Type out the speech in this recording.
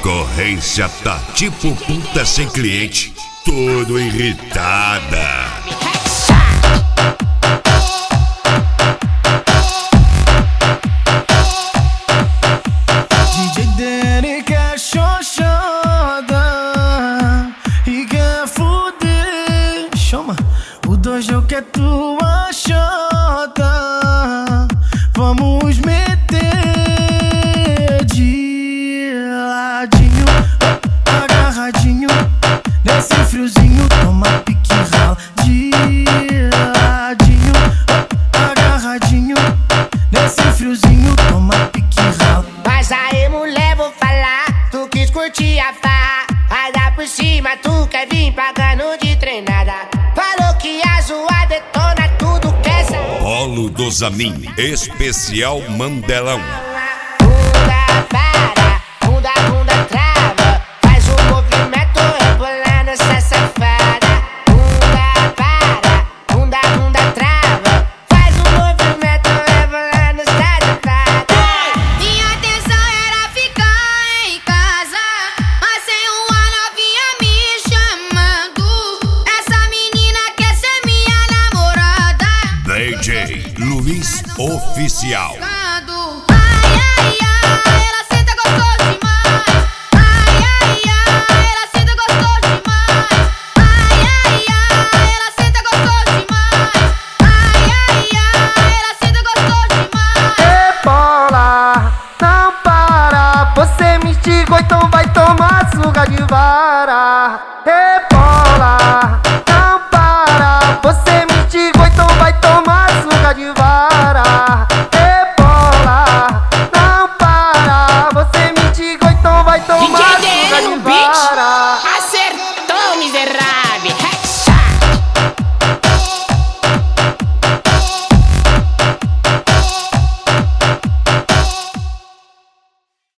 concorrência tá tipo puta sem cliente, tudo irritada. DJ Danny quer xoxoda e quer fuder. Chama, o dojo quer tua xota. Vamos meter de ladinho, agarradinho. Nesse friozinho, toma pique rala. De ladinho, agarradinho. Nesse friozinho, toma pique rala. Mas aí, mulher, vou falar. Tu quis curtir a farra, vai dar por cima, tu quer vir pagando de treinada. Falou que a zoa detona tudo, quer saber. Polo dos Amin, especial Mandelão. Bunda para, bunda trava. Faz um movimento rebolando essa safada. Bunda para, bunda trava. Faz um movimento rebolando essa safada. Minha intenção era ficar em casa, mas sem uma novinha me chamando. Essa menina quer ser minha namorada. DJ Luiz Oficial.